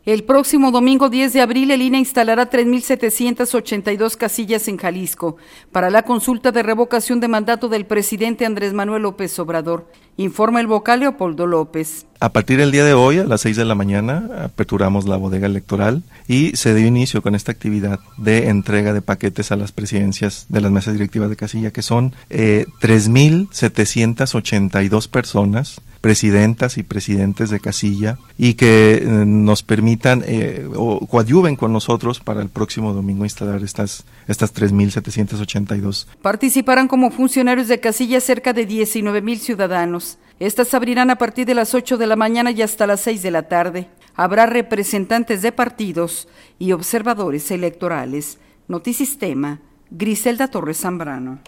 El próximo domingo 10 de abril, el INE instalará 3.782 casillas en Jalisco para la consulta de revocación de mandato del presidente Andrés Manuel López Obrador, informa el vocal Leopoldo López. A partir del día de hoy, a las 6 de la mañana, aperturamos la bodega electoral y se dio inicio con esta actividad de entrega de paquetes a las presidencias de las mesas directivas de casilla, que son 3.782 personas, presidentas y presidentes de casilla, y que nos permitan o coadyuven con nosotros para el próximo domingo instalar estas 3.782. Participarán como funcionarios de casilla cerca de 19,000 ciudadanos. Estas abrirán a partir de las 8 de la mañana y hasta las 6 de la tarde. Habrá representantes de partidos y observadores electorales. Notisistema, Griselda Torres Zambrano.